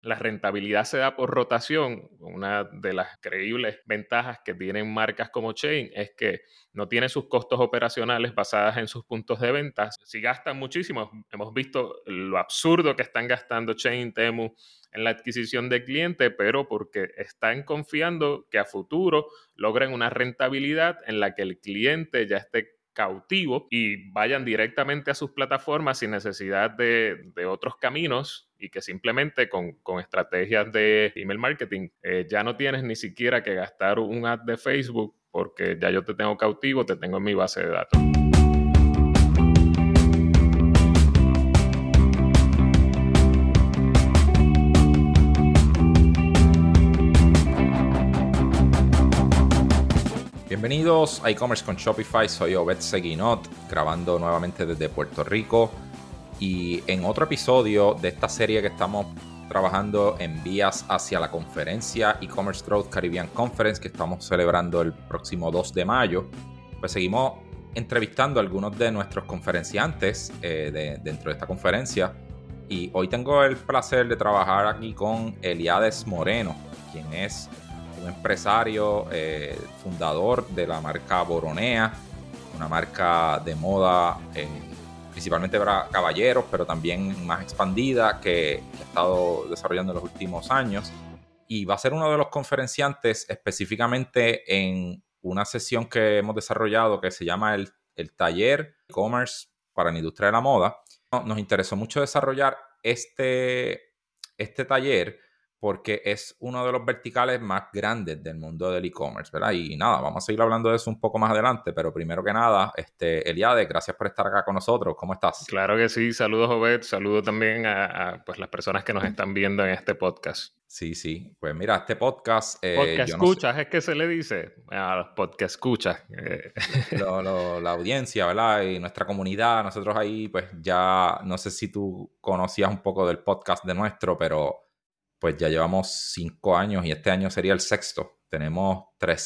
La rentabilidad se da por rotación. Una de las creíbles ventajas que tienen marcas como Chain es que no tiene sus costos operacionales basadas en sus puntos de venta. Si gastan muchísimo, hemos visto lo absurdo que están gastando Chain, Temu en la adquisición de cliente, pero porque están confiando que a futuro logren una rentabilidad en la que el cliente ya esté cautivo y vayan directamente a sus plataformas sin necesidad de otros caminos, y que simplemente con estrategias de email marketing ya no tienes ni siquiera que gastar un ad de Facebook porque ya yo te tengo cautivo, te tengo en mi base de datos. Bienvenidos a e-commerce con Shopify, soy Obed Seguinot, grabando nuevamente desde Puerto Rico y en otro episodio de esta serie que estamos trabajando en vías hacia la conferencia E-Commerce Growth Caribbean Conference que estamos celebrando el próximo 2 de mayo, pues seguimos entrevistando a algunos de nuestros conferenciantes dentro de esta conferencia, y hoy tengo el placer de trabajar aquí con Eliades Moreno, quien es un empresario, fundador de la marca Boronea, una marca de moda principalmente para caballeros, pero también más expandida, que ha estado desarrollando en los últimos años. Y va a ser uno de los conferenciantes específicamente en una sesión que hemos desarrollado que se llama el taller e-commerce para la industria de la moda. Nos interesó mucho desarrollar este taller porque es uno de los verticales más grandes del mundo del e-commerce, ¿verdad? Y nada, vamos a seguir hablando de eso un poco más adelante, pero primero que nada, Eliades, gracias por estar acá con nosotros. ¿Cómo estás? Claro que sí, saludos Obed, saludos también a pues, las personas que nos están viendo en este podcast. Sí. Pues mira, este podcast, Podcast yo no sé, escuchas, es que se le dice a los podcast escuchas. la audiencia, ¿verdad? Y nuestra comunidad, nosotros ahí, pues ya, no sé si tú conocías un poco del podcast de nuestro, pero pues ya llevamos 5 años y este año sería el sexto. Tenemos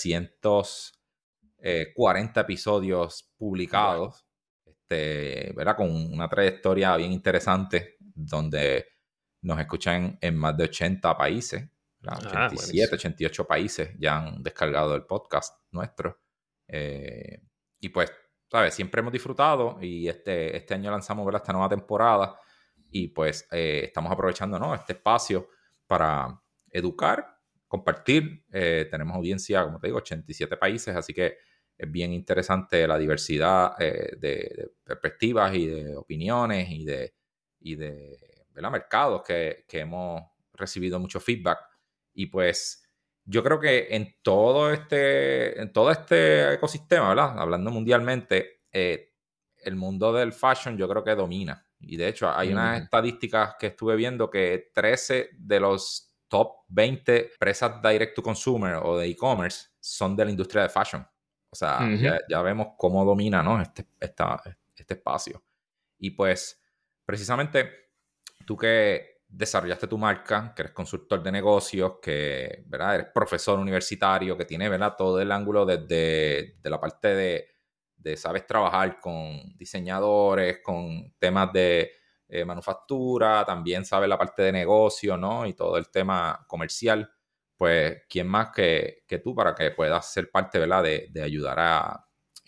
340 episodios Wow. publicados, ¿verdad? Con una trayectoria bien interesante, donde nos escuchan en más de 80 países, ¿verdad? Ah, 87, buenísimo. 88 países ya han descargado el podcast nuestro. Eh, y pues, ¿sabes? Siempre hemos disfrutado y este año lanzamos, ¿verdad?, esta nueva temporada, y pues estamos aprovechando, ¿no?, este espacio para educar, compartir. Tenemos audiencia, como te digo, 87 países, así que es bien interesante la diversidad de perspectivas y de opiniones y de ¿verdad?, mercados que hemos recibido mucho feedback. Y pues yo creo que en todo este ecosistema, ¿verdad?, hablando mundialmente, el mundo del fashion yo creo que domina. Y de hecho hay unas Ujú. estadísticas que estuve viendo que 13 de los top 20 empresas direct to consumer o de e-commerce son de la industria de fashion. O sea, Ujú. ya vemos cómo domina, ¿no?, este espacio. Y pues, precisamente, tú que desarrollaste tu marca, que eres consultor de negocios, que, ¿verdad?, eres profesor universitario, que tiene, ¿verdad?, todo el ángulo desde de la parte de sabes trabajar con diseñadores, con temas de manufactura, también sabes la parte de negocio, ¿no?, y todo el tema comercial. Pues, ¿quién más que tú para que puedas ser parte, ¿verdad?, de ayudar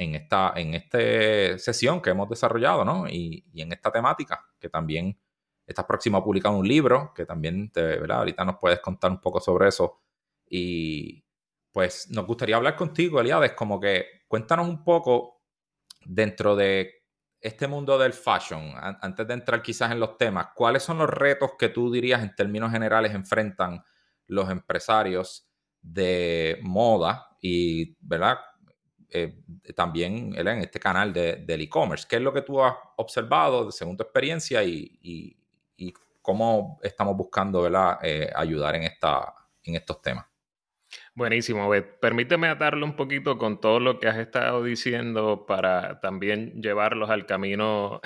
en esta sesión que hemos desarrollado, ¿no? Y en esta temática, que también estás próximo a publicar un libro, que también, ¿verdad?, ahorita nos puedes contar un poco sobre eso. Y pues nos gustaría hablar contigo, Eliades, como que cuéntanos un poco dentro de este mundo del fashion, antes de entrar quizás en los temas, ¿cuáles son los retos que tú dirías en términos generales enfrentan los empresarios de moda y, ¿verdad?, también en este canal del e-commerce? ¿Qué es lo que tú has observado según tu experiencia y cómo estamos buscando, ¿verdad?, ayudar en estos temas? Buenísimo, Bet. Permíteme atarlo un poquito con todo lo que has estado diciendo para también llevarlos al camino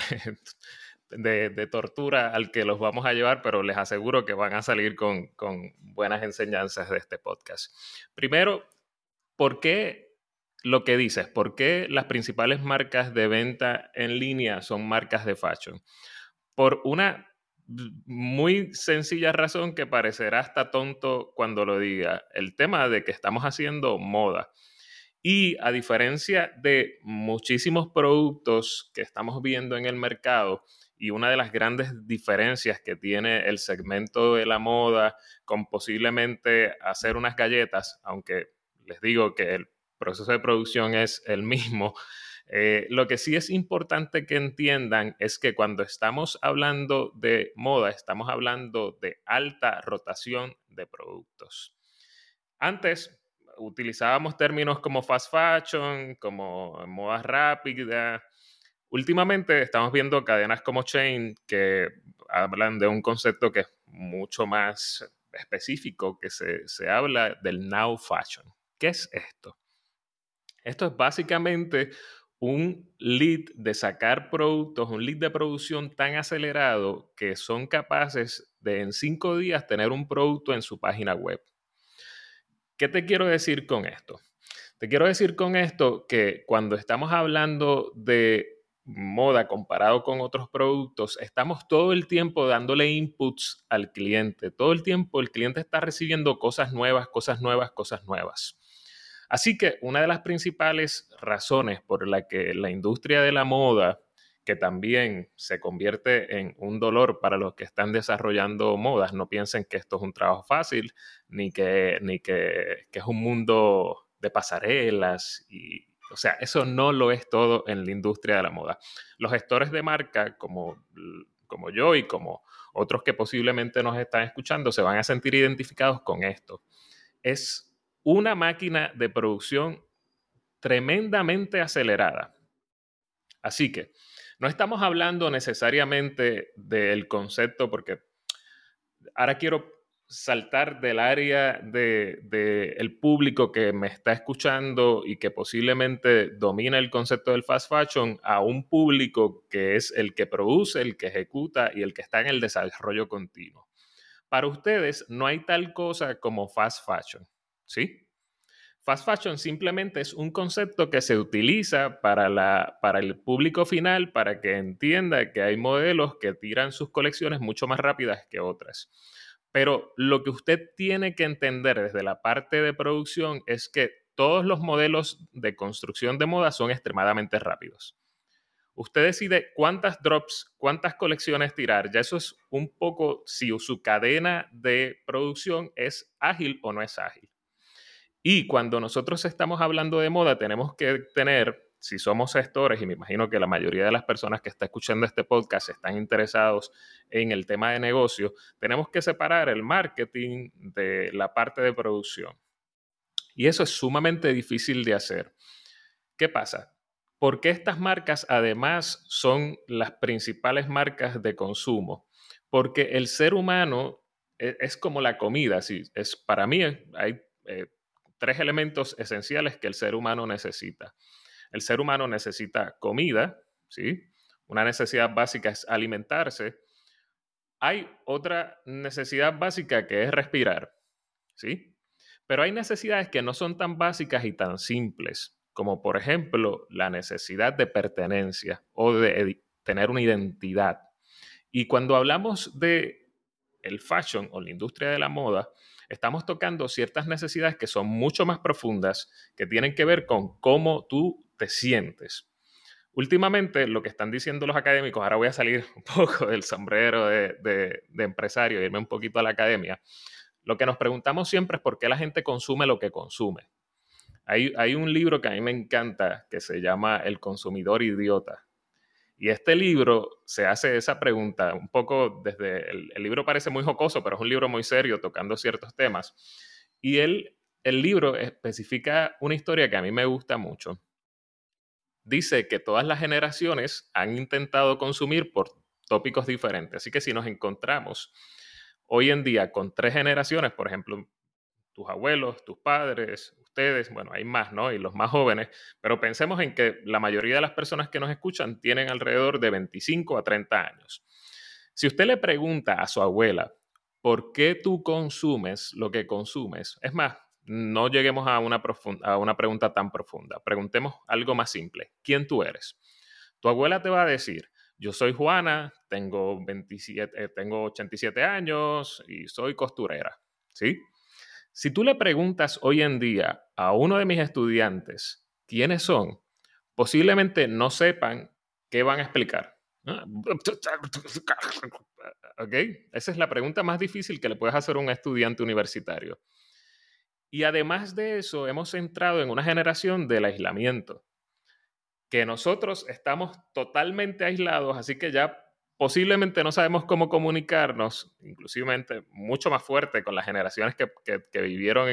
de tortura al que los vamos a llevar, pero les aseguro que van a salir con buenas enseñanzas de este podcast. Primero, ¿por qué lo que dices? ¿Por qué las principales marcas de venta en línea son marcas de fashion? Por una muy sencilla razón que parecerá hasta tonto cuando lo diga. El tema de que estamos haciendo moda. Y a diferencia de muchísimos productos que estamos viendo en el mercado, y una de las grandes diferencias que tiene el segmento de la moda con posiblemente hacer unas galletas, aunque les digo que el proceso de producción es el mismo, lo que sí es importante que entiendan es que cuando estamos hablando de moda, estamos hablando de alta rotación de productos. Antes utilizábamos términos como fast fashion, como moda rápida. Últimamente estamos viendo cadenas como Chain que hablan de un concepto que es mucho más específico, que se habla del now fashion. ¿Qué es esto? Esto es básicamente un lead de sacar productos, un lead de producción tan acelerado que son capaces de en 5 días tener un producto en su página web. ¿Qué te quiero decir con esto? Te quiero decir con esto que cuando estamos hablando de moda comparado con otros productos, estamos todo el tiempo dándole inputs al cliente. Todo el tiempo el cliente está recibiendo cosas nuevas, cosas nuevas, cosas nuevas. Así que una de las principales razones por la que la industria de la moda, que también se convierte en un dolor para los que están desarrollando modas, no piensen que esto es un trabajo fácil, ni que es un mundo de pasarelas y, o sea, eso no lo es todo en la industria de la moda. Los gestores de marca, como yo y como otros que posiblemente nos están escuchando, se van a sentir identificados con esto. Es una máquina de producción tremendamente acelerada. Así que no estamos hablando necesariamente del concepto, porque ahora quiero saltar del área del público que me está escuchando y que posiblemente domina el concepto del fast fashion a un público que es el que produce, el que ejecuta y el que está en el desarrollo continuo. Para ustedes no hay tal cosa como fast fashion, ¿sí? Fast fashion simplemente es un concepto que se utiliza para el público final, para que entienda que hay modelos que tiran sus colecciones mucho más rápidas que otras. Pero lo que usted tiene que entender desde la parte de producción es que todos los modelos de construcción de moda son extremadamente rápidos. Usted decide cuántas drops, cuántas colecciones tirar. Ya eso es un poco si su cadena de producción es ágil o no es ágil. Y cuando nosotros estamos hablando de moda, tenemos que tener, si somos gestores, y me imagino que la mayoría de las personas que están escuchando este podcast están interesados en el tema de negocio, tenemos que separar el marketing de la parte de producción. Y eso es sumamente difícil de hacer. ¿Qué pasa? ¿Por qué estas marcas además son las principales marcas de consumo? Porque el ser humano es como la comida. ¿Sí? Para mí hay 3 elementos esenciales que el ser humano necesita. El ser humano necesita comida, ¿sí? Una necesidad básica es alimentarse. Hay otra necesidad básica que es respirar, ¿sí? Pero hay necesidades que no son tan básicas y tan simples, como por ejemplo la necesidad de pertenencia o de tener una identidad. Y cuando hablamos de el fashion o la industria de la moda, estamos tocando ciertas necesidades que son mucho más profundas, que tienen que ver con cómo tú te sientes. Últimamente, lo que están diciendo los académicos, ahora voy a salir un poco del sombrero de empresario e irme un poquito a la academia. Lo que nos preguntamos siempre es por qué la gente consume lo que consume. Hay un libro que a mí me encanta que se llama El consumidor idiota. Y este libro se hace esa pregunta un poco desde... El libro parece muy jocoso, pero es un libro muy serio tocando ciertos temas. Y el libro especifica una historia que a mí me gusta mucho. Dice que todas las generaciones han intentado consumir por tópicos diferentes. Así que si nos encontramos hoy en día con 3 generaciones, por ejemplo, tus abuelos, tus padres, ustedes, bueno, hay más, ¿no? Y los más jóvenes, pero pensemos en que la mayoría de las personas que nos escuchan tienen alrededor de 25 a 30 años. Si usted le pregunta a su abuela, ¿por qué tú consumes lo que consumes? Es más, no lleguemos a una pregunta tan profunda. Preguntemos algo más simple. ¿Quién tú eres? Tu abuela te va a decir, yo soy Juana, tengo 87 años y soy costurera, ¿sí? Si tú le preguntas hoy en día a uno de mis estudiantes quiénes son, posiblemente no sepan qué van a explicar. Ah, ¿ok? Esa es la pregunta más difícil que le puedes hacer a un estudiante universitario. Y además de eso, hemos entrado en una generación del aislamiento, que nosotros estamos totalmente aislados, así que ya posiblemente no sabemos cómo comunicarnos, inclusivemente mucho más fuerte con las generaciones que vivieron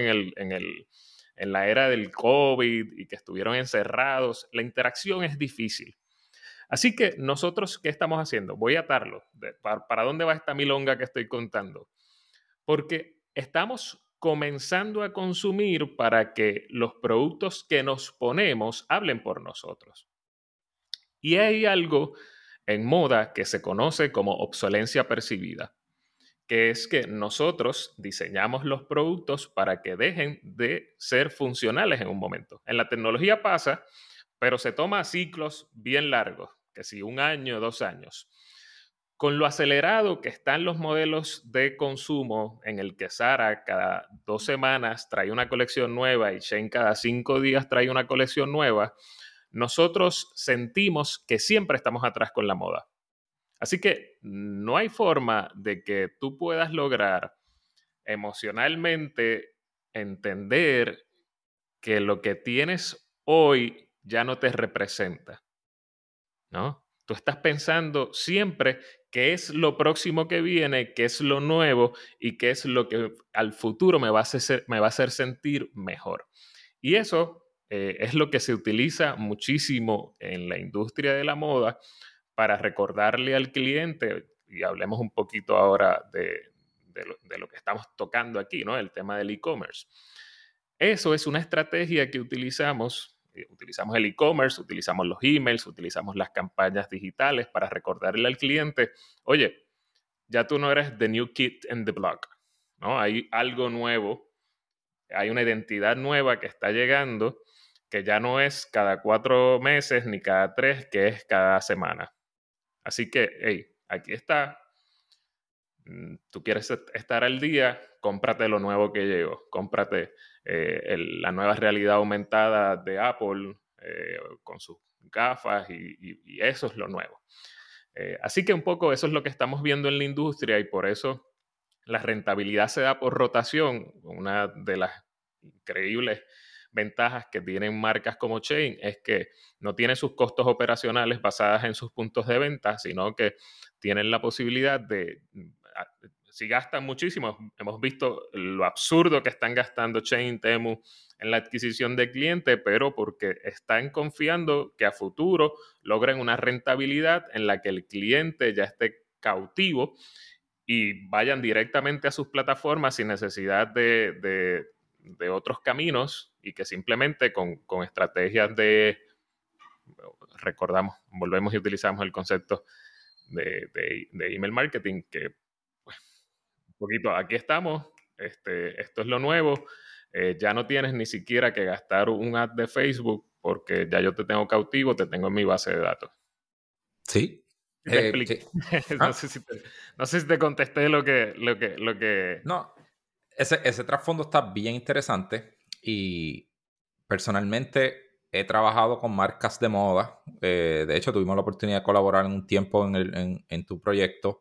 en la era del COVID y que estuvieron encerrados. La interacción es difícil. Así que nosotros, ¿qué estamos haciendo? Voy a atarlo. ¿Para dónde va esta milonga que estoy contando? Porque estamos comenzando a consumir para que los productos que nos ponemos hablen por nosotros. Y hay algo en moda que se conoce como obsolencia percibida, que es que nosotros diseñamos los productos para que dejen de ser funcionales en un momento. En la tecnología pasa, pero se toma ciclos bien largos, que si 1 año, 2 años. Con lo acelerado que están los modelos de consumo, en el que Zara cada 2 semanas trae una colección nueva y Shein cada 5 días trae una colección nueva, nosotros sentimos que siempre estamos atrás con la moda. Así que no hay forma de que tú puedas lograr emocionalmente entender que lo que tienes hoy ya no te representa, ¿no? Tú estás pensando siempre qué es lo próximo que viene, qué es lo nuevo y qué es lo que al futuro me va a hacer sentir mejor. Y eso es lo que se utiliza muchísimo en la industria de la moda para recordarle al cliente, y hablemos un poquito ahora de lo que estamos tocando aquí, ¿no? El tema del e-commerce. Eso es una estrategia que utilizamos. Utilizamos el e-commerce, utilizamos los emails, utilizamos las campañas digitales para recordarle al cliente, oye, ya tú no eres the new kid in the block, ¿no? Hay algo nuevo, hay una identidad nueva que está llegando, que ya no es cada 4 meses ni cada 3, que es cada semana. Así que, hey, aquí está. Tú quieres estar al día, cómprate lo nuevo que llegó. Cómprate la nueva realidad aumentada de Apple con sus gafas y eso es lo nuevo. Así que un poco eso es lo que estamos viendo en la industria y por eso la rentabilidad se da por rotación. Una de las increíbles ventajas que tienen marcas como Chain es que no tiene sus costos operacionales basadas en sus puntos de venta, sino que tienen la posibilidad de, si gastan muchísimo, hemos visto lo absurdo que están gastando Chain, Temu en la adquisición de clientes, pero porque están confiando que a futuro logren una rentabilidad en la que el cliente ya esté cautivo y vayan directamente a sus plataformas sin necesidad de otros caminos y que simplemente con estrategias volvemos y utilizamos el concepto de email marketing, que pues, un poquito, aquí estamos, esto es lo nuevo, ya no tienes ni siquiera que gastar un ad de Facebook porque ya yo te tengo cautivo, te tengo en mi base de datos. Sí. ¿Me explico? Sí. No sé si te contesté lo que... No, ese trasfondo está bien interesante y personalmente he trabajado con marcas de moda. De hecho, tuvimos la oportunidad de colaborar en un tiempo en tu proyecto.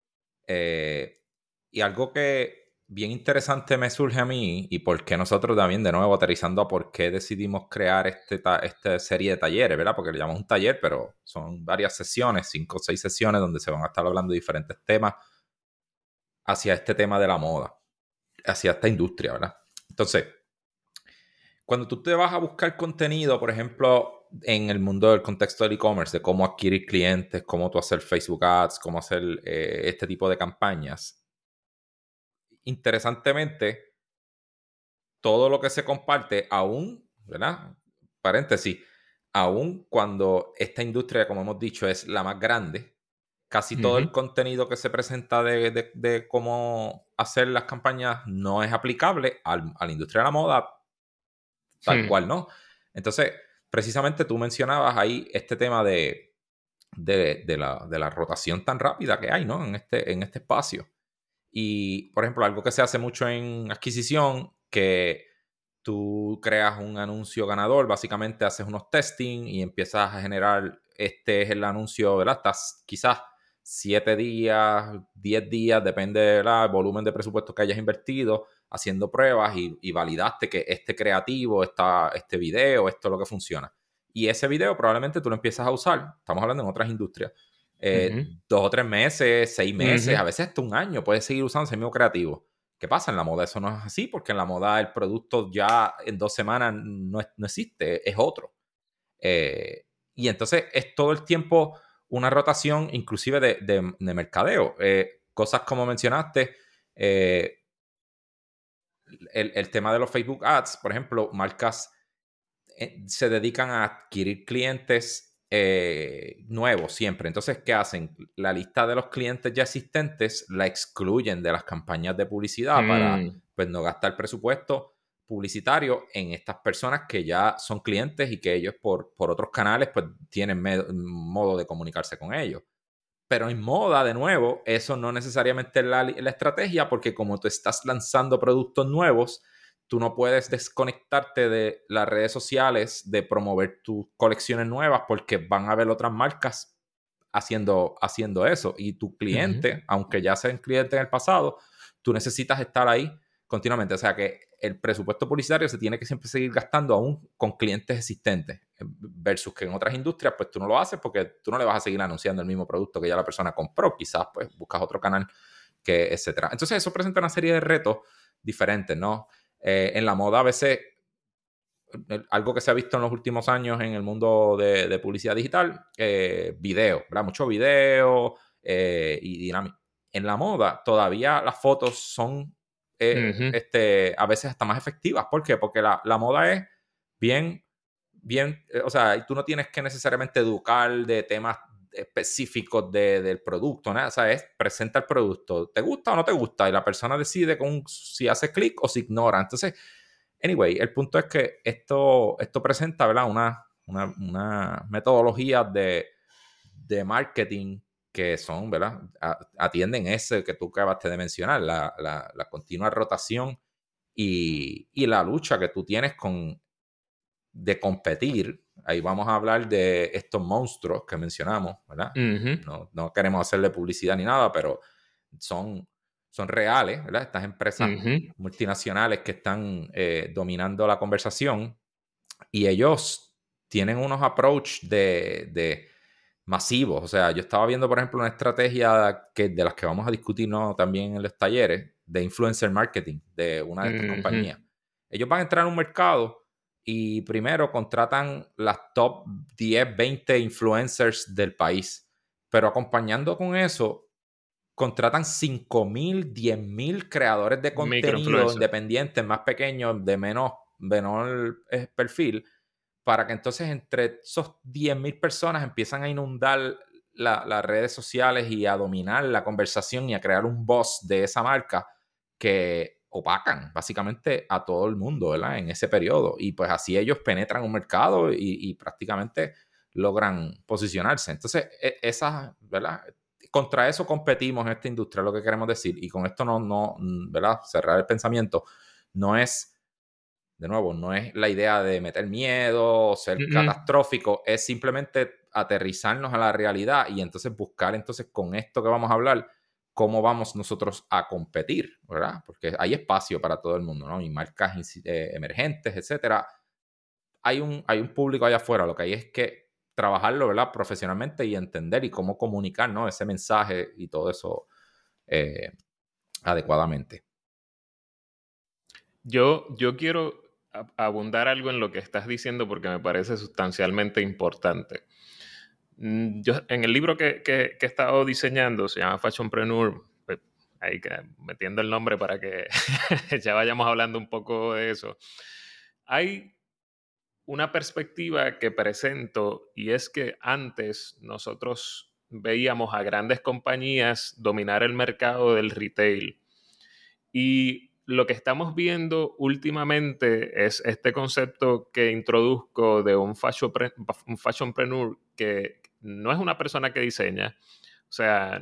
Y algo que bien interesante me surge a mí y por qué nosotros también, de nuevo, aterrizando a por qué decidimos crear esta serie de talleres, ¿verdad? Porque le llamamos un taller, pero son varias sesiones, 5 o 6 sesiones donde se van a estar hablando de diferentes temas hacia este tema de la moda, hacia esta industria, ¿verdad? Entonces, cuando tú te vas a buscar contenido, por ejemplo, en el mundo del contexto del e-commerce, de cómo adquirir clientes, cómo tú hacer Facebook Ads, cómo hacer este tipo de campañas, interesantemente, todo lo que se comparte, aún, ¿verdad? Paréntesis, aún cuando esta industria, como hemos dicho, es la más grande, casi todo el Ujú. contenido que se presenta de cómo hacer las campañas no es aplicable a la industria de la moda tal cual, ¿no? Entonces, precisamente tú mencionabas ahí este tema de de la rotación tan rápida que hay, ¿no? En este espacio. Y, por ejemplo, algo que se hace mucho en adquisición, que tú creas un anuncio ganador, básicamente haces unos testing y empiezas a generar, este es el anuncio, ¿verdad? Estás quizás 7 días, 10 días, depende del volumen de presupuesto que hayas invertido, haciendo pruebas y validaste que este creativo, este video, esto es lo que funciona. Y ese video probablemente tú lo empiezas a usar, estamos hablando en otras industrias, Ujú, 2 o 3 meses, 6 meses, ujú. a veces hasta un año, puedes seguir usando ese mismo creativo. ¿Qué pasa? En la moda eso no es así, porque en la moda el producto ya en 2 semanas no existe, es otro. Eh, y entonces es todo el tiempo una rotación inclusive de mercadeo. Cosas como mencionaste, eh, el tema de los Facebook Ads, por ejemplo, marcas se dedican a adquirir clientes nuevos siempre. Entonces, ¿qué hacen? La lista de los clientes ya existentes la excluyen de las campañas de publicidad para Mm, pues, no gastar presupuesto publicitario en estas personas que ya son clientes y que ellos por otros canales pues tienen modo de comunicarse con ellos. Pero en moda, de nuevo, eso no necesariamente es la estrategia, porque como tú estás lanzando productos nuevos, tú no puedes desconectarte de las redes sociales, de promover tus colecciones nuevas, porque van a haber otras marcas haciendo eso. Y tu ujú. cliente, aunque ya sea un cliente en el pasado, tú necesitas estar ahí continuamente. O sea que el presupuesto publicitario se tiene que siempre seguir gastando aún con clientes existentes, versus que en otras industrias pues tú no lo haces porque tú no le vas a seguir anunciando el mismo producto que ya la persona compró, quizás pues buscas otro canal, que etcétera. Entonces eso presenta una serie de retos diferentes, ¿no? En la moda a veces algo que se ha visto en los últimos años en el mundo de publicidad digital, video, ¿verdad? Mucho video y dinámico. En la moda todavía las fotos son Ujú. a veces hasta más efectivas. ¿Por qué? Porque la moda es bien, bien, o sea, tú no tienes que necesariamente educar de temas específicos del producto, ¿no? O sea, presenta el producto, ¿te gusta o no te gusta? Y la persona decide si hace clic o si ignora. Entonces, anyway, el punto es que esto presenta, ¿verdad? Una metodología de marketing que son, ¿verdad? Atienden ese que tú acabaste de mencionar, la continua rotación y la lucha que tú tienes de competir. Ahí vamos a hablar de estos monstruos que mencionamos, ¿verdad? Ujú, No queremos hacerle publicidad ni nada, pero son reales, ¿verdad? Estas empresas ujú, multinacionales que están dominando la conversación y ellos tienen unos approach de masivos. O sea, yo estaba viendo, por ejemplo, una estrategia de las que vamos a discutir, ¿no? También en los talleres de influencer marketing de una de estas ujú. compañías. Ellos van a entrar a un mercado y primero contratan las top 10 20 influencers del país. Pero acompañando con eso, contratan 5,000, 10,000 creadores de contenido Microinfluencer. independientes, más pequeños, de menor perfil, para que entonces entre esos 10,000 personas empiezan a inundar las redes sociales y a dominar la conversación y a crear un buzz de esa marca que opacan básicamente a todo el mundo, ¿verdad? En ese periodo. Y pues así ellos penetran un mercado y prácticamente logran posicionarse. Entonces, ¿verdad? Contra eso competimos en esta industria, lo que queremos decir. Y con esto ¿verdad? Cerrar el pensamiento. No es de nuevo, no es la idea de meter miedo o ser Mm, catastrófico, es simplemente aterrizarnos a la realidad y entonces buscar entonces con esto que vamos a hablar, cómo vamos nosotros a competir, ¿verdad? Porque hay espacio para todo el mundo, ¿no? Y marcas emergentes, etcétera. Hay un público allá afuera, lo que hay es que trabajarlo, ¿verdad? Profesionalmente y entender y cómo comunicar, ¿no? Ese mensaje y todo eso eh, adecuadamente. yo quiero abundar algo en lo que estás diciendo porque me parece sustancialmente importante. Yo, en el libro que he estado diseñando, se llama Fashionpreneur, pues, ahí metiendo el nombre para que ya vayamos hablando un poco de eso. Hay una perspectiva que presento y es que antes nosotros veíamos a grandes compañías dominar el mercado del retail y lo que estamos viendo últimamente es este concepto que introduzco de un fashionpreneur no es una persona que diseña. O sea,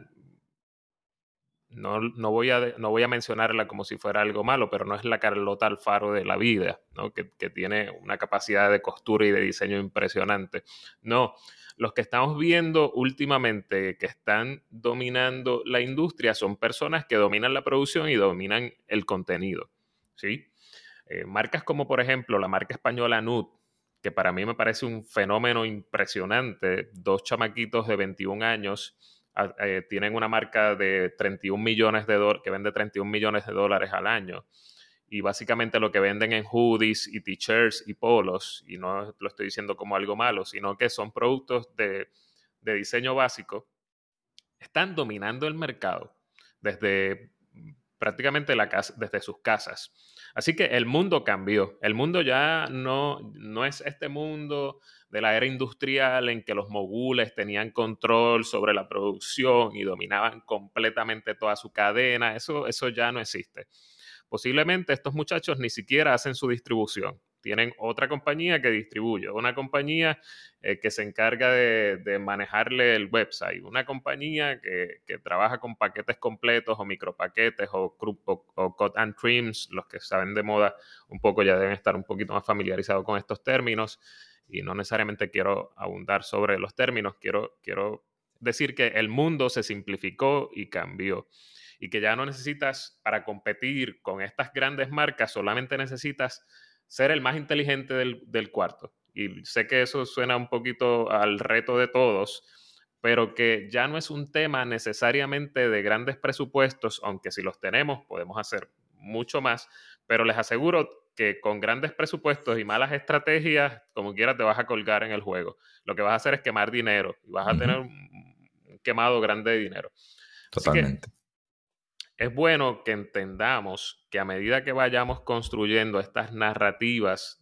no voy a mencionarla como si fuera algo malo, pero no es la Carlota Alfaro de la vida, ¿no? Que tiene una capacidad de costura y de diseño impresionante. No, los que estamos viendo últimamente que están dominando la industria son personas que dominan la producción y dominan el contenido, ¿sí? Marcas como, por ejemplo, la marca española Nud, que para mí me parece un fenómeno impresionante. Dos chamaquitos de 21 años tienen una marca de 31 millones de dólares, que vende 31 millones de dólares al año. Y básicamente lo que venden en hoodies y t-shirts y polos, y no lo estoy diciendo como algo malo, sino que son productos de diseño básico, están dominando el mercado desde prácticamente desde sus casas. Así que el mundo cambió. El mundo ya no es este mundo de la era industrial en que los mogules tenían control sobre la producción y dominaban completamente toda su cadena. Eso ya no existe. Posiblemente estos muchachos ni siquiera hacen su distribución. Tienen otra compañía que distribuye, una compañía que se encarga de manejarle el website, una compañía que trabaja con paquetes completos o micropaquetes o cut and trims. Los que saben de moda un poco ya deben estar un poquito más familiarizados con estos términos y no necesariamente quiero abundar sobre los términos, quiero decir que el mundo se simplificó y cambió y que ya no necesitas, para competir con estas grandes marcas, solamente necesitas ser el más inteligente del cuarto. Y sé que eso suena un poquito al reto de todos, pero que ya no es un tema necesariamente de grandes presupuestos, aunque si los tenemos podemos hacer mucho más, pero les aseguro que con grandes presupuestos y malas estrategias, como quiera te vas a colgar en el juego. Lo que vas a hacer es quemar dinero y vas a tener un quemado grande de dinero. Así que Totalmente. es bueno que entendamos que a medida que vayamos construyendo estas narrativas,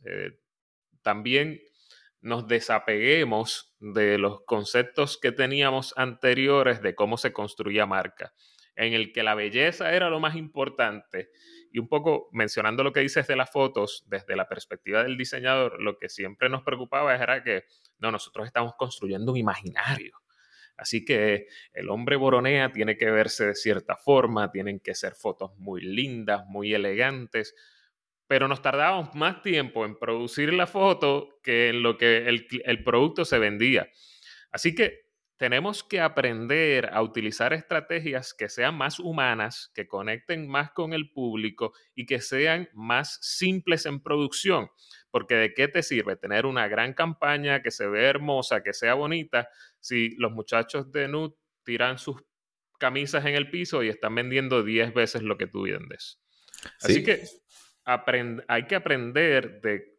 también nos desapeguemos de los conceptos que teníamos anteriores de cómo se construía marca, en el que la belleza era lo más importante. Y un poco mencionando lo que dices de las fotos, desde la perspectiva del diseñador, lo que siempre nos preocupaba era que no, nosotros estamos construyendo un imaginario. Así que el hombre boronea tiene que verse de cierta forma, tienen que ser fotos muy lindas, muy elegantes, pero nos tardábamos más tiempo en producir la foto que en lo que el producto se vendía. Así que tenemos que aprender a utilizar estrategias que sean más humanas, que conecten más con el público y que sean más simples en producción. Porque ¿de qué te sirve tener una gran campaña que se ve hermosa, que sea bonita, si los muchachos de Nude tiran sus camisas en el piso y están vendiendo 10 veces lo que tú vendes? Así Sí, que hay que aprender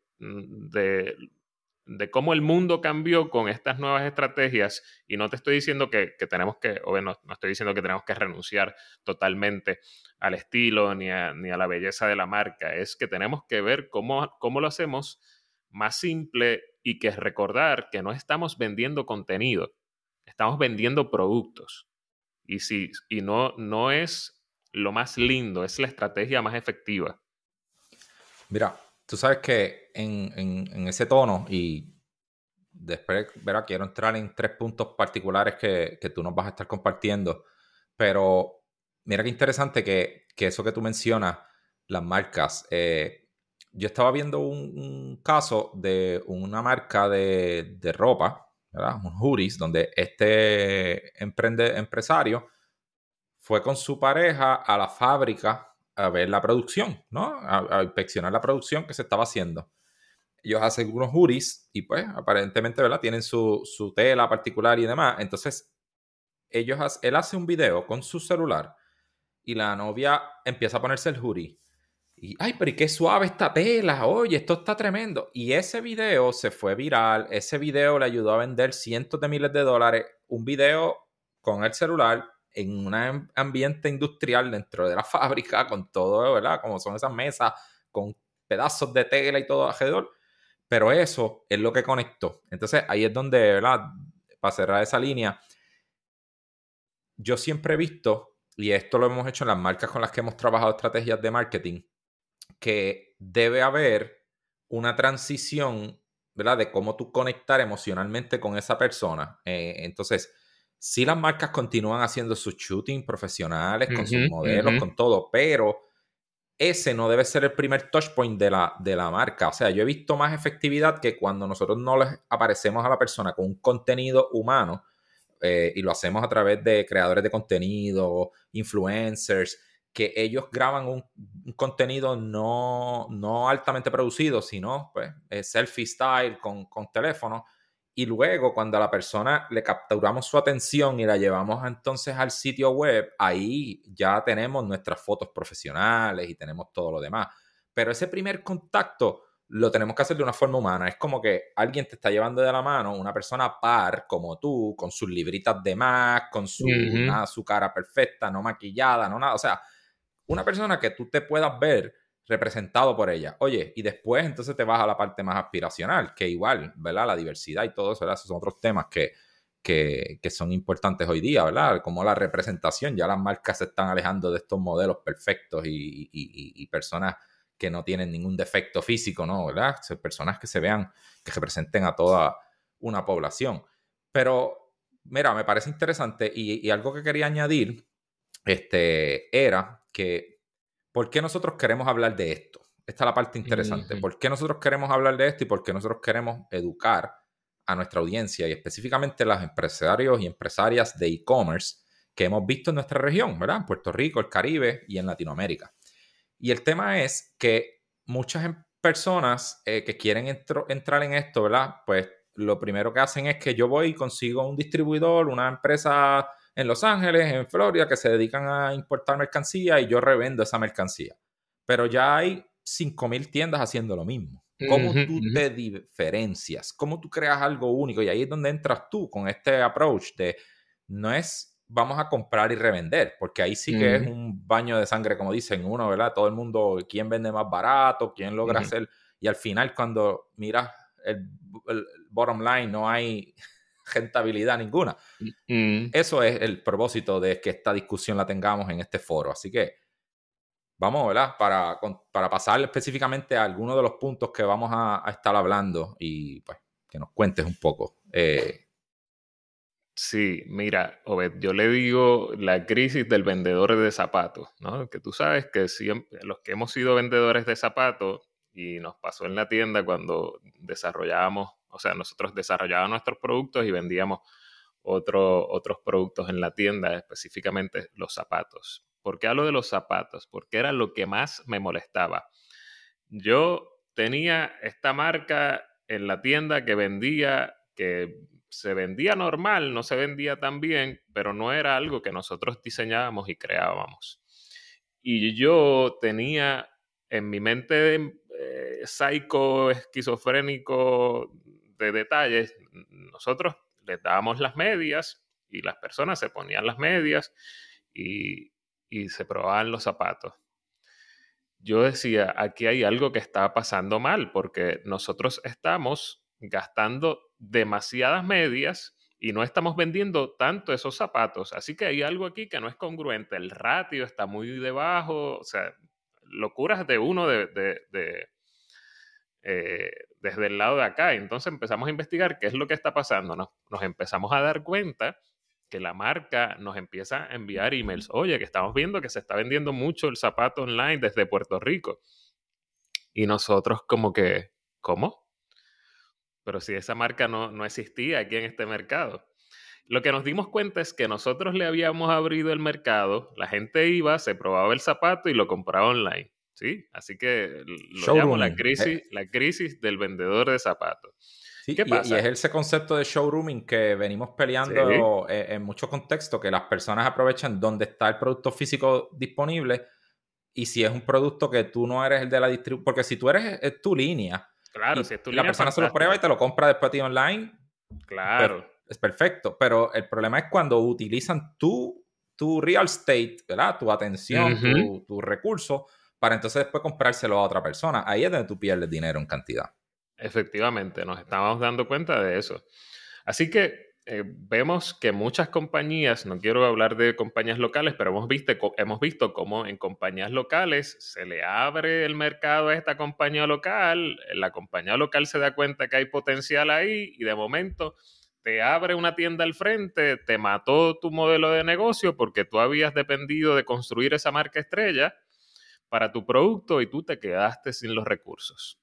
de cómo el mundo cambió con estas nuevas estrategias y no te estoy diciendo que tenemos que, o bueno, no estoy diciendo que tenemos que renunciar totalmente al estilo ni a la belleza de la marca, es que tenemos que ver cómo lo hacemos más simple y que recordar que no estamos vendiendo contenido, estamos vendiendo productos. Y no es lo más lindo, es la estrategia más efectiva. mira, tú sabes que en ese tono, y después, verá, quiero entrar en 3 puntos particulares que tú nos vas a estar compartiendo, pero mira qué interesante que eso que tú mencionas, las marcas. Yo estaba viendo un caso de una marca de ropa, ¿verdad? Un hoodies, donde este empresario fue con su pareja a la fábrica a ver la producción, ¿no? A inspeccionar la producción que se estaba haciendo. Ellos hacen unos hoodies y pues aparentemente, ¿verdad? Tienen su tela particular y demás. Entonces, él hace un video con su celular y la novia empieza a ponerse el hoodie. Y, ay, pero ¿y qué suave esta tela? Oye, esto está tremendo. Y ese video se fue viral. Ese video le ayudó a vender cientos de miles de dólares. Un video con el celular en un ambiente industrial dentro de la fábrica, con todo, ¿verdad? Como son esas mesas, con pedazos de tela y todo alrededor. Pero eso es lo que conectó. Entonces ahí es donde, ¿verdad? Para cerrar esa línea, yo siempre he visto, y esto lo hemos hecho en las marcas con las que hemos trabajado estrategias de marketing, que debe haber una transición ¿verdad? De cómo tú conectar emocionalmente con esa persona. Entonces, sí las marcas continúan haciendo sus shooting profesionales, con sus Ujú, modelos, ujú. con todo, pero ese no debe ser el primer touch point de la marca. O sea, yo he visto más efectividad que cuando nosotros no les aparecemos a la persona con un contenido humano, y lo hacemos a través de creadores de contenido, influencers, que ellos graban un contenido no altamente producido, sino pues, selfie style con teléfono. Y luego, cuando a la persona le capturamos su atención y la llevamos entonces al sitio web, ahí ya tenemos nuestras fotos profesionales y tenemos todo lo demás. Pero ese primer contacto lo tenemos que hacer de una forma humana. Es como que alguien te está llevando de la mano, una persona par como tú, con sus libritas de MAC, con Ujú. nada, su cara perfecta, no maquillada, no nada. O sea, una persona que tú te puedas ver representado por ella. Oye, y después entonces te vas a la parte más aspiracional, que igual, ¿verdad? La diversidad y todo eso, ¿verdad? Esos son otros temas que son importantes hoy día, ¿verdad? Como la representación, ya las marcas se están alejando de estos modelos perfectos y personas que no tienen ningún defecto físico, ¿no? ¿Verdad? Personas que se vean, que representen a toda una población. Pero, mira, me parece interesante y algo que quería añadir era que, ¿por qué nosotros queremos hablar de esto? Esta es la parte interesante. Ujú. ¿Por qué nosotros queremos hablar de esto y por qué nosotros queremos educar a nuestra audiencia y específicamente los empresarios y empresarias de e-commerce que hemos visto en nuestra región, ¿verdad? En Puerto Rico, el Caribe y en Latinoamérica? Y el tema es que muchas personas que quieren entrar en esto, ¿verdad? Pues lo primero que hacen es que yo voy y consigo un distribuidor, una empresa en Los Ángeles, en Florida, que se dedican a importar mercancía y yo revendo esa mercancía. Pero ya hay 5,000 tiendas haciendo lo mismo. Ujú, ¿Cómo tú ujú. te diferencias? ¿Cómo tú creas algo único? Y ahí es donde entras tú con este approach de no es vamos a comprar y revender, porque ahí sí que es Ujú, un baño de sangre, como dicen uno, ¿verdad? Todo el mundo, quién vende más barato, quién logra ujú. hacer, y al final cuando miras el bottom line no hay rentabilidad ninguna. Mm. Eso es el propósito de que esta discusión la tengamos en este foro. Así que vamos, ¿verdad? Para pasar específicamente a algunos de los puntos que vamos a estar hablando y pues que nos cuentes un poco. Sí, mira, Obed, yo le digo la crisis del vendedor de zapatos, ¿no? Que tú sabes que siempre, los que hemos sido vendedores de zapatos, y nos pasó en la tienda cuando desarrollábamos, o sea, nosotros desarrollábamos nuestros productos y vendíamos otros productos en la tienda, específicamente los zapatos. ¿Por qué hablo de los zapatos? Porque era lo que más me molestaba. Yo tenía esta marca en la tienda que se vendía normal, no se vendía tan bien, pero no era algo que nosotros diseñábamos y creábamos. Y yo tenía en mi mente psycho, esquizofrénico de detalles, nosotros les dábamos las medias y las personas se ponían las medias y, y se probaban los zapatos. Yo decía, aquí hay algo que está pasando mal, porque nosotros estamos gastando demasiadas medias y no estamos vendiendo tanto esos zapatos. Así que hay algo aquí que no es congruente. El ratio está muy debajo, o sea, locuras de uno desde el lado de acá. Entonces empezamos a investigar qué es lo que está pasando. Nos empezamos a dar cuenta que la marca nos empieza a enviar emails. Oye, que estamos viendo que se está vendiendo mucho el zapato online desde Puerto Rico. Y nosotros como que, ¿cómo? Pero si esa marca no existía aquí en este mercado. Lo que nos dimos cuenta es que nosotros le habíamos abrido el mercado, la gente iba, se probaba el zapato y lo compraba online. ¿Sí? Así que lo llamo Showrooming. la crisis del vendedor de zapatos. Sí, ¿Qué y es pasa? ese concepto de showrooming que venimos Sí, peleando en muchos contextos, que las personas aprovechan donde está el producto físico disponible y si es un producto que tú no eres el de la distribución, porque si tú eres es tu línea claro, si y es tu la línea, persona se lo prueba y fantástico. te lo compra después a ti online, pues Claro. es perfecto, pero el problema es cuando utilizan tu real estate, ¿verdad? Tu atención, Ujú. tu recurso, para entonces después comprárselo a otra persona. Ahí es donde tú pierdes dinero en cantidad. Efectivamente, nos estábamos dando cuenta de eso. Así que vemos que muchas compañías, no quiero hablar de compañías locales, pero hemos visto cómo en compañías locales se le abre el mercado a esta compañía local, la compañía local se da cuenta que hay potencial ahí y de momento te abre una tienda al frente, te mató tu modelo de negocio porque tú habías dependido de construir esa marca estrella para tu producto y tú te quedaste sin los recursos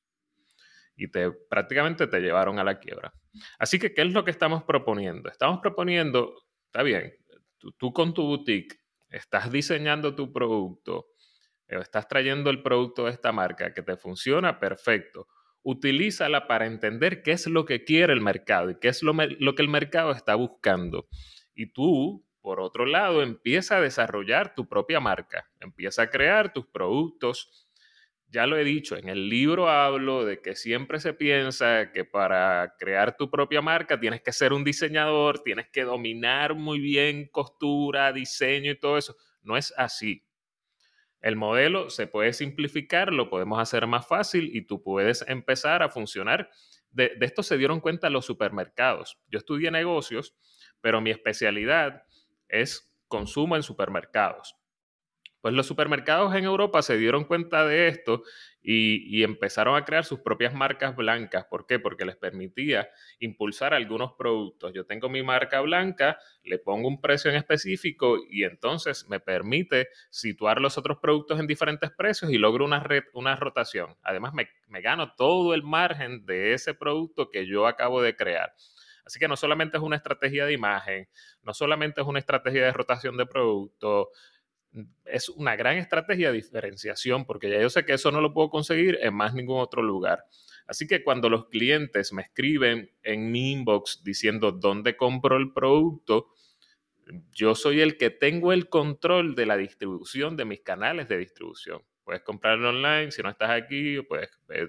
y prácticamente te llevaron a la quiebra. Así que, ¿qué es lo que estamos proponiendo? Estamos proponiendo, está bien, tú con tu boutique estás diseñando tu producto, estás trayendo el producto de esta marca que te funciona perfecto. Utilízala para entender qué es lo que quiere el mercado y qué es lo que el mercado está buscando. Y tú, por otro lado, empieza a desarrollar tu propia marca, empieza a crear tus productos. Ya lo he dicho, en el libro hablo de que siempre se piensa que para crear tu propia marca tienes que ser un diseñador, tienes que dominar muy bien costura, diseño y todo eso. No es así. El modelo se puede simplificar, lo podemos hacer más fácil y tú puedes empezar a funcionar. De esto se dieron cuenta los supermercados. Yo estudié negocios, pero mi especialidad es consumo en supermercados. Pues los supermercados en Europa se dieron cuenta de esto y empezaron a crear sus propias marcas blancas. ¿Por qué? Porque les permitía impulsar algunos productos. Yo tengo mi marca blanca, le pongo un precio en específico y entonces me permite situar los otros productos en diferentes precios y logro una rotación. Además, me gano todo el margen de ese producto que yo acabo de crear. Así que no solamente es una estrategia de imagen, no solamente es una estrategia de rotación de producto, es una gran estrategia de diferenciación porque ya yo sé que eso no lo puedo conseguir en más ningún otro lugar. Así que cuando los clientes me escriben en mi inbox diciendo dónde compro el producto, yo soy el que tengo el control de la distribución de mis canales de distribución. Puedes comprarlo online, si no estás aquí, pues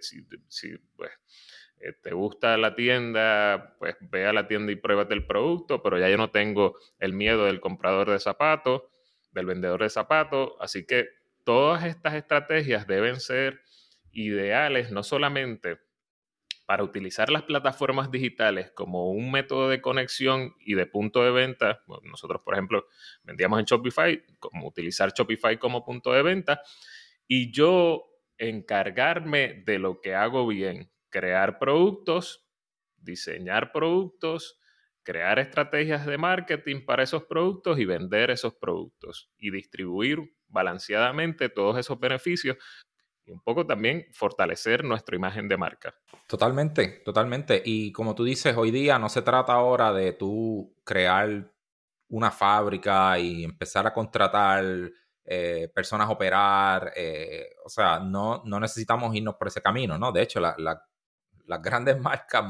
pues, te gusta la tienda, pues ve a la tienda y pruébate el producto, pero ya yo no tengo el miedo del comprador de zapatos, del vendedor de zapatos, así que todas estas estrategias deben ser ideales no solamente para utilizar las plataformas digitales como un método de conexión y de punto de venta. Bueno, nosotros, por ejemplo, vendíamos en Shopify, como utilizar Shopify como punto de venta, y yo encargarme de lo que hago bien, crear productos, diseñar productos, crear estrategias de marketing para esos productos y vender esos productos y distribuir balanceadamente todos esos beneficios y un poco también fortalecer nuestra imagen de marca. Totalmente, totalmente. Y como tú dices, hoy día no se trata ahora de tú crear una fábrica y empezar a contratar personas a operar. O sea, no necesitamos irnos por ese camino, ¿no? De hecho, las grandes marcas,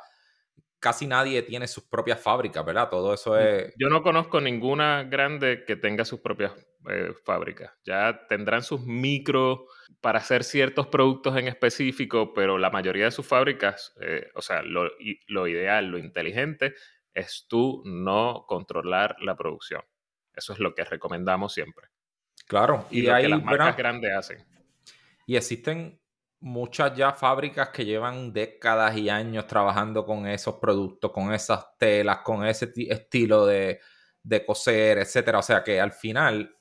casi nadie tiene sus propias fábricas, ¿verdad? Todo eso es... Yo no conozco ninguna grande que tenga sus propias fábricas. Ya tendrán sus micro para hacer ciertos productos en específico, pero la mayoría de sus fábricas, o sea, lo ideal, lo inteligente, es tú no controlar la producción. Eso es lo que recomendamos siempre. Claro, Y y lo que ahí, las marcas ¿verdad? grandes hacen. Y existen muchas ya fábricas que llevan décadas y años trabajando con esos productos, con esas telas, con ese estilo de coser, etcétera. O sea que al final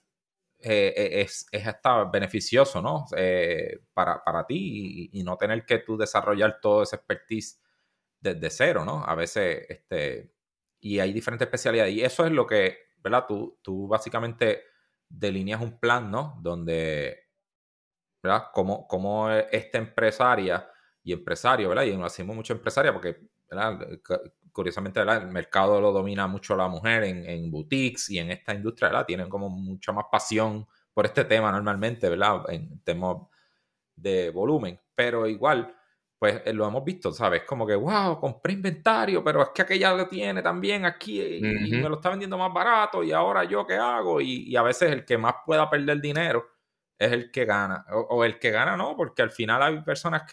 es hasta beneficioso, ¿no? Para ti y no tener que tú desarrollar todo ese expertise desde cero, ¿no? A veces, y hay diferentes especialidades. Y eso es lo que, ¿verdad? Tú básicamente delineas un plan, ¿no? Donde, ¿verdad? Como esta empresaria y empresario, ¿verdad? Y nos hacemos mucho empresaria porque, ¿verdad? Curiosamente, ¿verdad? El mercado lo domina mucho la mujer en boutiques y en esta industria, ¿verdad? Tienen como mucha más pasión por este tema normalmente, ¿verdad? En temas de volumen, pero igual, pues lo hemos visto, ¿sabes? Como que, wow, compré inventario, pero es que aquella lo tiene también aquí y me Ujú. lo está vendiendo más barato y ahora yo qué hago y a veces el que más pueda perder dinero es el que gana. O el que gana no, porque al final hay personas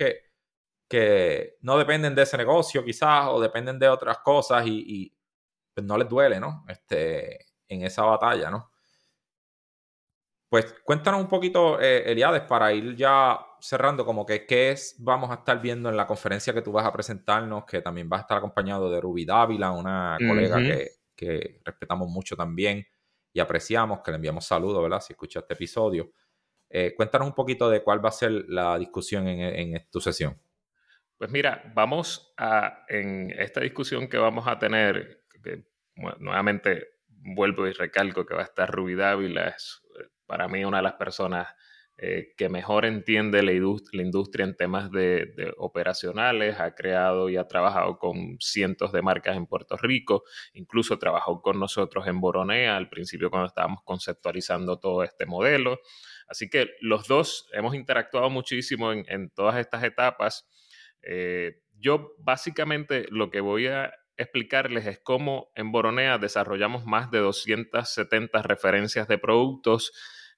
que no dependen de ese negocio quizás o dependen de otras cosas y pues no les duele, ¿no? En esa batalla, ¿no? Pues cuéntanos un poquito, Eliades, para ir ya cerrando, como que qué vamos a estar viendo en la conferencia que tú vas a presentarnos, que también vas a estar acompañado de Ruby Dávila, una colega Ujú. que respetamos mucho también y apreciamos, que le enviamos saludos, ¿verdad? Si escucha este episodio. Cuéntanos un poquito de cuál va a ser la discusión en tu sesión. Pues mira, en esta discusión que vamos a tener, que bueno, nuevamente vuelvo y recalco que va a estar Rubí Dávila, es para mí una de las personas que mejor entiende la industria en temas de operacionales, ha creado y ha trabajado con cientos de marcas en Puerto Rico, incluso trabajó con nosotros en Boronea al principio cuando estábamos conceptualizando todo este modelo. Así que los dos hemos interactuado muchísimo en todas estas etapas. Yo básicamente lo que voy a explicarles es cómo en Boronea desarrollamos más de 270 referencias de productos,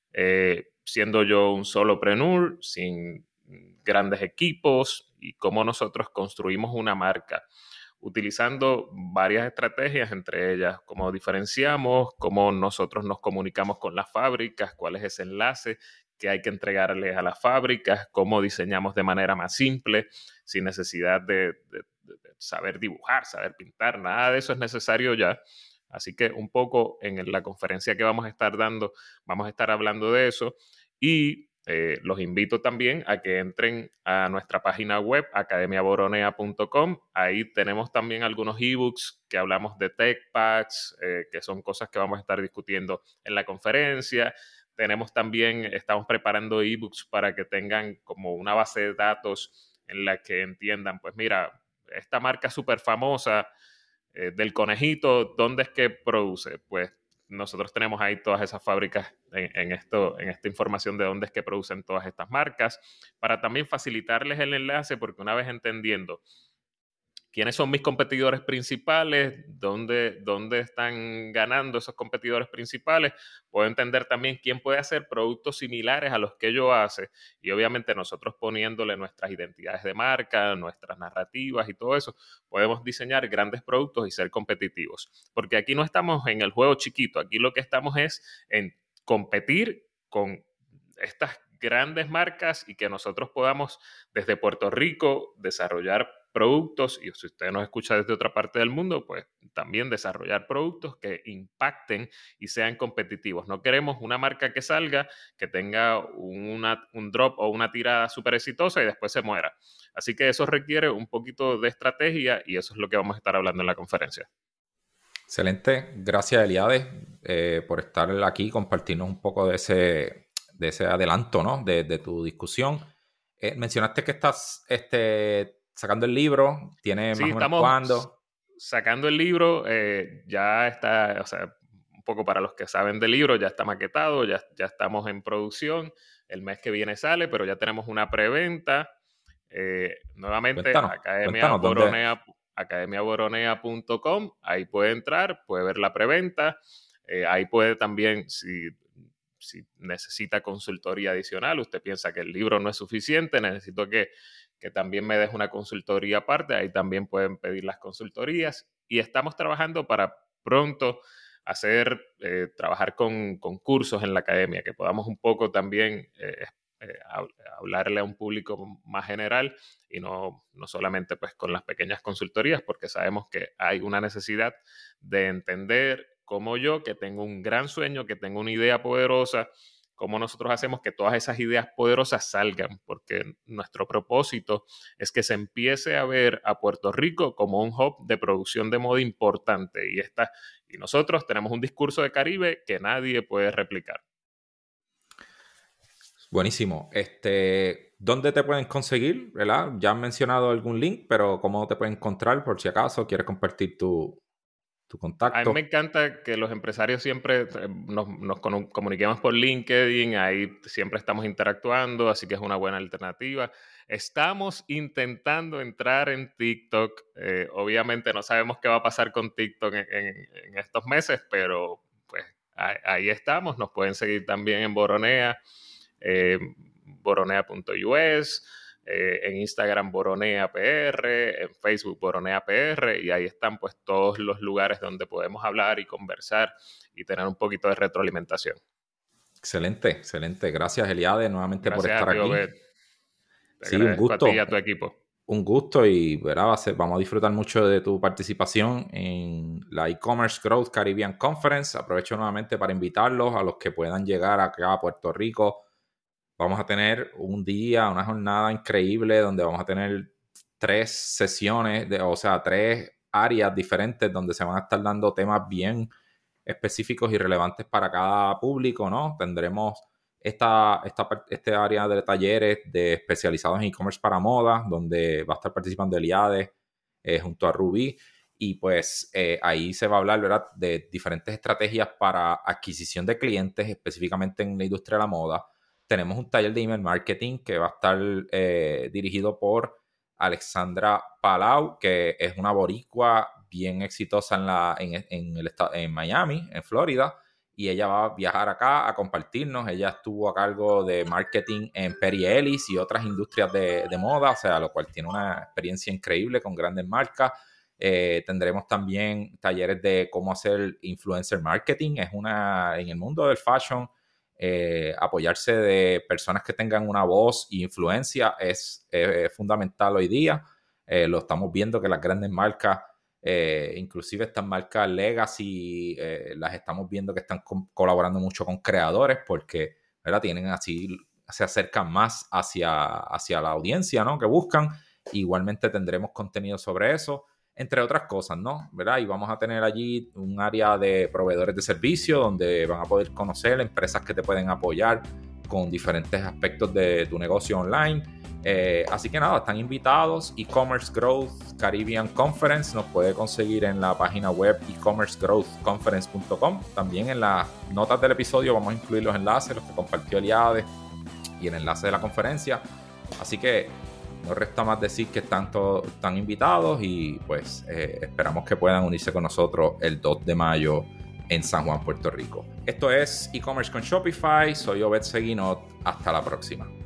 siendo yo un solopreneur, sin grandes equipos, y cómo nosotros construimos una marca utilizando varias estrategias, entre ellas cómo diferenciamos, cómo nosotros nos comunicamos con las fábricas, cuál es ese enlace que hay que entregarles a las fábricas, cómo diseñamos de manera más simple, sin necesidad de saber dibujar, saber pintar, nada de eso es necesario ya. Así que un poco en la conferencia que vamos a estar dando, vamos a estar hablando de eso y los invito también a que entren a nuestra página web, academiaboronea.com. Ahí tenemos también algunos ebooks que hablamos de tech packs, que son cosas que vamos a estar discutiendo en la conferencia. Tenemos también, estamos preparando ebooks para que tengan como una base de datos en la que entiendan, pues mira, esta marca súper famosa del conejito, ¿dónde es que produce? Pues nosotros tenemos ahí todas esas fábricas en esta información de dónde es que producen todas estas marcas, para también facilitarles el enlace, porque una vez entendiendo quiénes son mis competidores principales, dónde están ganando esos competidores principales, puedo entender también quién puede hacer productos similares a los que ellos hacen, y obviamente nosotros poniéndole nuestras identidades de marca, nuestras narrativas y todo eso, podemos diseñar grandes productos y ser competitivos, porque aquí no estamos en el juego chiquito, aquí lo que estamos es en competir con estas grandes marcas y que nosotros podamos desde Puerto Rico desarrollar productos, y si usted nos escucha desde otra parte del mundo, pues también desarrollar productos que impacten y sean competitivos. No queremos una marca que salga, que tenga un drop o una tirada súper exitosa y después se muera. Así que eso requiere un poquito de estrategia y eso es lo que vamos a estar hablando en la conferencia. Excelente. Gracias, Eliades, por estar aquí y compartirnos un poco de ese adelanto, ¿no? De tu discusión. Mencionaste que estás sacando el libro. ¿Tiene Sí, más o menos estamos cuándo? sacando el libro, ya está, o sea, un poco para los que saben del libro, ya está maquetado, ya estamos en producción, el mes que viene sale, pero ya tenemos una preventa. Nuevamente, Cuéntanos dónde. academiaboronea.com, ahí puede entrar, puede ver la preventa, ahí puede también, si necesita consultoría adicional, usted piensa que el libro no es suficiente, necesito que también me deje una consultoría aparte, ahí también pueden pedir las consultorías y estamos trabajando para pronto trabajar con cursos en la academia, que podamos un poco también hablarle a un público más general y no solamente pues con las pequeñas consultorías, porque sabemos que hay una necesidad de entender cómo yo, que tengo un gran sueño, que tengo una idea poderosa, cómo nosotros hacemos que todas esas ideas poderosas salgan, porque nuestro propósito es que se empiece a ver a Puerto Rico como un hub de producción de moda importante y nosotros tenemos un discurso de Caribe que nadie puede replicar. Buenísimo. ¿Dónde te pueden conseguir? ¿Verdad? Ya han mencionado algún link, pero ¿cómo te pueden encontrar por si acaso quieres compartir tu A mí me contacto? encanta que los empresarios siempre nos comuniquemos por LinkedIn, ahí siempre estamos interactuando, así que es una buena alternativa. Estamos intentando entrar en TikTok. Obviamente no sabemos qué va a pasar con TikTok en estos meses, pero pues ahí estamos. Nos pueden seguir también en Boronea, boronea.us, en Instagram Boronea PR, en Facebook Boronea PR, y ahí están pues todos los lugares donde podemos hablar y conversar y tener un poquito de retroalimentación. Excelente, excelente. Gracias, Eliade, nuevamente por Gracias a estar ti, aquí. Obed. Te Sí, un agradezco a gusto. ti y a tu equipo. Un gusto y ¿verdad? Vamos a disfrutar mucho de tu participación en la E-Commerce Growth Caribbean Conference. Aprovecho nuevamente para invitarlos a los que puedan llegar acá a Puerto Rico. Vamos a tener un día, una jornada increíble donde vamos a tener 3 sesiones, o sea, 3 áreas diferentes donde se van a estar dando temas bien específicos y relevantes para cada público, ¿no? Tendremos este área de talleres especializados en e-commerce para moda, donde va a estar participando Eliade junto a Rubí. Y pues ahí se va a hablar, ¿verdad?, de diferentes estrategias para adquisición de clientes, específicamente en la industria de la moda. Tenemos un taller de email marketing que va a estar dirigido por Alexandra Palau, que es una boricua bien exitosa en Miami, en Florida, y ella va a viajar acá a compartirnos. Ella estuvo a cargo de marketing en Perry Ellis y otras industrias de moda, o sea, lo cual tiene una experiencia increíble con grandes marcas. Tendremos también talleres de cómo hacer influencer marketing. En el mundo del fashion, apoyarse de personas que tengan una voz e influencia es fundamental hoy día. Lo estamos viendo que las grandes marcas, inclusive estas marcas legacy, las estamos viendo que están colaborando mucho con creadores porque, ¿verdad?, tienen así, se acercan más hacia la audiencia, ¿no?, que buscan. Igualmente tendremos contenido sobre eso, entre otras cosas, ¿no? ¿Verdad? Y vamos a tener allí un área de proveedores de servicio donde van a poder conocer empresas que te pueden apoyar con diferentes aspectos de tu negocio online. Así que nada, están invitados. E-Commerce Growth Caribbean Conference nos puede conseguir en la página web ecommercegrowthconference.com. También en las notas del episodio vamos a incluir los enlaces, los que compartió Eliade y el enlace de la conferencia. Así que no resta más decir que están invitados y pues esperamos que puedan unirse con nosotros el 2 de mayo en San Juan, Puerto Rico. Esto es E-Commerce con Shopify. Soy Obed Seguinot. Hasta la próxima.